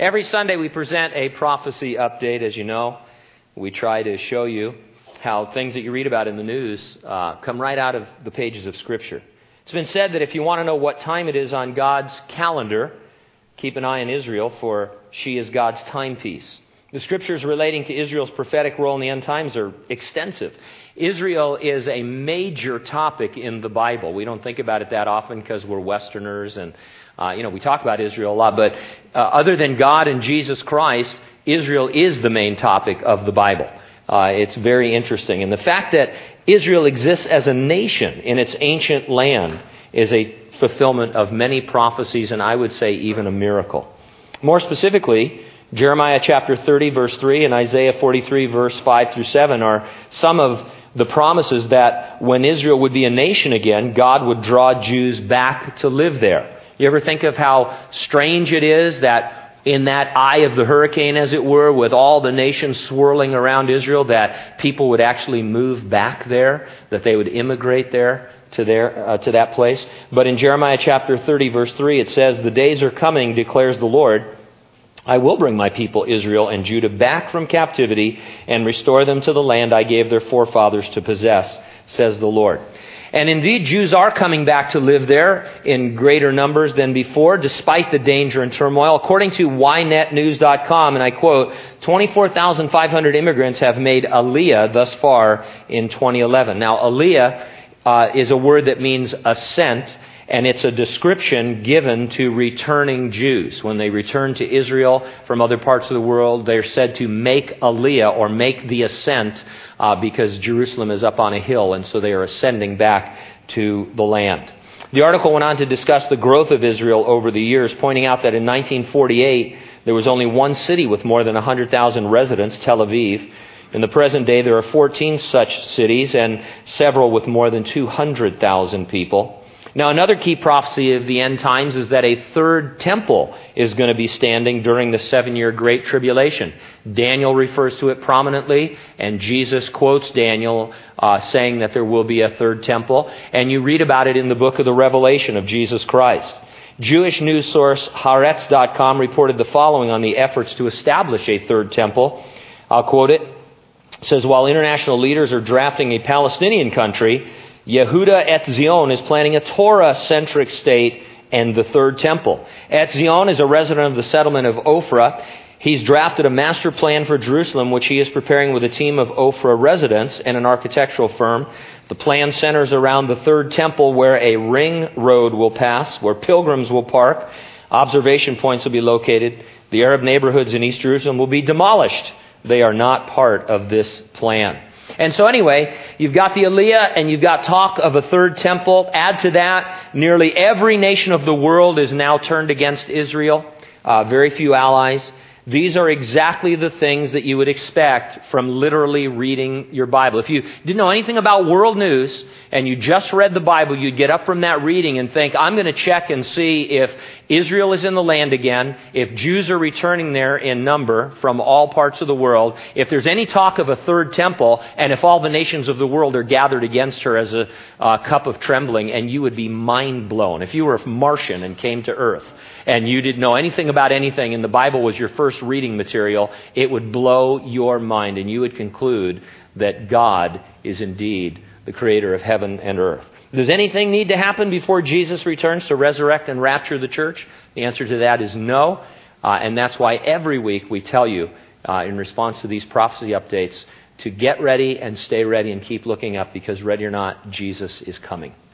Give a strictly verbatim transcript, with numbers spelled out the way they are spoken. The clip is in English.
Every Sunday we present a prophecy update, as you know. We try to show you how things that you read about in the news uh, come right out of the pages of Scripture. It's been said that if you want to know what time it is on God's calendar, keep an eye on Israel, for she is God's timepiece. The Scriptures relating to Israel's prophetic role in the end times are extensive. Israel is a major topic in the Bible. We don't think about it that often because we're Westerners and, uh, you know, we talk about Israel a lot. But uh, other than God and Jesus Christ, Israel is the main topic of the Bible. Uh, it's very interesting. And the fact that Israel exists as a nation in its ancient land is a fulfillment of many prophecies, and I would say even a miracle. More specifically, Jeremiah chapter thirty, verse three, and Isaiah forty-three, verse five through seven are some of the promises that when Israel would be a nation again, God would draw Jews back to live there. You ever think of how strange it is that in that eye of the hurricane, as it were, with all the nations swirling around Israel, that people would actually move back there, that they would immigrate there to their uh, to that place? But in Jeremiah chapter thirty, verse three, it says, "The days are coming, declares the Lord, I will bring my people Israel and Judah back from captivity and restore them to the land I gave their forefathers to possess, says the Lord." And indeed, Jews are coming back to live there in greater numbers than before, despite the danger and turmoil. According to Y net news dot com, and I quote, twenty-four thousand five hundred immigrants have made Aliyah thus far in twenty eleven. Now, Aliyah uh, is a word that means ascent. And it's a description given to returning Jews. When they return to Israel from other parts of the world, they're said to make Aliyah, or make the ascent, uh, because Jerusalem is up on a hill, and so they are ascending back to the land. The article went on to discuss the growth of Israel over the years, pointing out that in nineteen forty-eight, there was only one city with more than one hundred thousand residents, Tel Aviv. In the present day, there are fourteen such cities, and several with more than two hundred thousand people. Now, another key prophecy of the end times is that a third temple is going to be standing during the seven-year Great Tribulation. Daniel refers to it prominently, and Jesus quotes Daniel uh, saying that there will be a third temple. And you read about it in the book of the Revelation of Jesus Christ. Jewish news source Haaretz dot com reported the following on the efforts to establish a third temple. I'll quote it. It says, "While international leaders are drafting a Palestinian country, Yehuda Etzion is planning a Torah-centric state and the third temple. Etzion is a resident of the settlement of Ophrah. He's drafted a master plan for Jerusalem, which he is preparing with a team of Ophrah residents and an architectural firm. The plan centers around the third temple, where a ring road will pass, where pilgrims will park. Observation points will be located. The Arab neighborhoods in East Jerusalem will be demolished. They are not part of this plan." And so anyway, you've got the Aliyah and you've got talk of a third temple. Add to that, nearly every nation of the world is now turned against Israel. Uh, very few allies. These are exactly the things that you would expect from literally reading your Bible. If you didn't know anything about world news and you just read the Bible, you'd get up from that reading and think, I'm going to check and see if Israel is in the land again, if Jews are returning there in number from all parts of the world, if there's any talk of a third temple, and if all the nations of the world are gathered against her as a uh, cup of trembling, and you would be mind blown. If you were a Martian and came to Earth and you didn't know anything about anything and the Bible was your first reading material, it would blow your mind and you would conclude that God is indeed the creator of heaven and earth. Does anything need to happen before Jesus returns to resurrect and rapture the church? The answer to that is no. Uh, and that's why every week we tell you, uh, in response to these prophecy updates, to get ready and stay ready and keep looking up, because ready or not, Jesus is coming.